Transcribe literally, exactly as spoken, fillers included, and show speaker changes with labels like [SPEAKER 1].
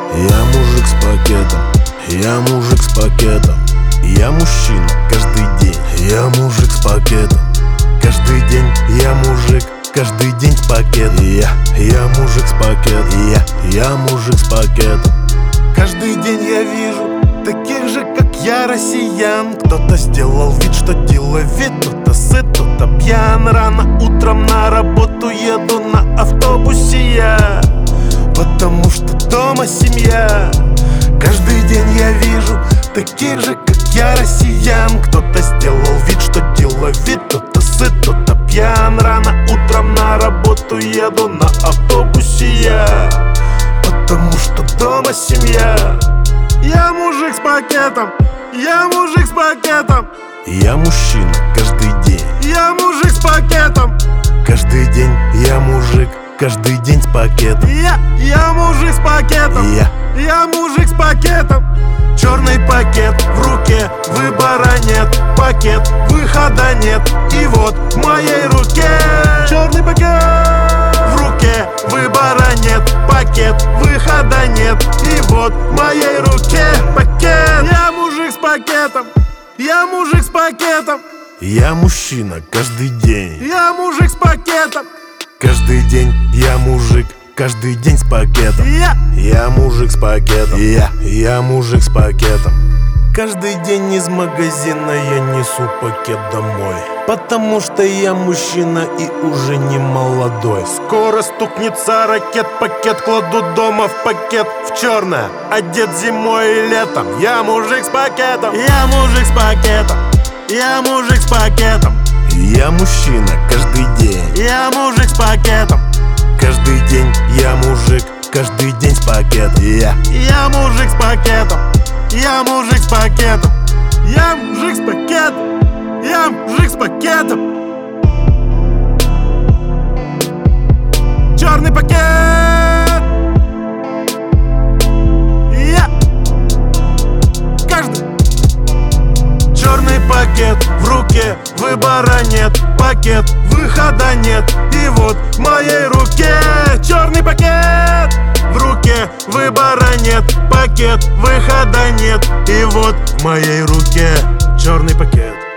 [SPEAKER 1] Я мужик с пакетом, я мужик с пакетом. Я мужчина каждый день, я мужик с пакетом. Каждый день я мужик, каждый день с пакетом. Я, я мужик с пакетом, я, я мужик с пакетом. Каждый день я вижу таких же, как я, россиян. Кто-то сделал вид, что деловит, кто-то сыт, кто-то пьян. Рано утром на работу еду на автобусе я, потому что дома семья. Каждый день я вижу таких же, как я, россиян. Кто-то сделал вид, что деловит, кто-то сыт, кто-то пьян. Рано утром на работу еду на автобусе я, потому что дома семья. Я мужик с пакетом, я мужик с пакетом. Я мужчина каждый день, я мужик с пакетом. Каждый день я мужик, каждый день с пакетом. Я, я мужик с пакетом, я, я мужик с пакетом. Черный пакет в руке, выбора нет. Пакет, выхода нет. И вот в моей руке черный пакет в руке, выбора нет. Пакет, выхода нет. И вот в моей руке пакет. Я мужик с пакетом, я мужик с пакетом. Я мужчина каждый день, я мужик с пакетом. Каждый день я мужик, каждый день с пакетом. Я, я мужик с пакетом. Я, я мужик с пакетом. Каждый день из магазина я несу пакет домой, потому что я мужчина и уже не молодой. Скоро стукнется ракет, пакет кладу дома в пакет. В черное, одет зимой и летом. Я мужик с пакетом, я мужик с пакетом. Я мужик с пакетом. Я мужчина каждый день, я мужик с пакетом. Каждый день я мужик, каждый день с пакетом. Я, я мужик с пакетом, я мужик с пакетом. Я мужик с пакетом, я мужик с пакетом. Черный пакет. Я каждый. Черный пакет в руке, выбора нет. Пакет, выхода нет. И вот в моей руке черный пакет в руке, выбора нет. Пакет, выхода нет. И вот в моей руке черный пакет.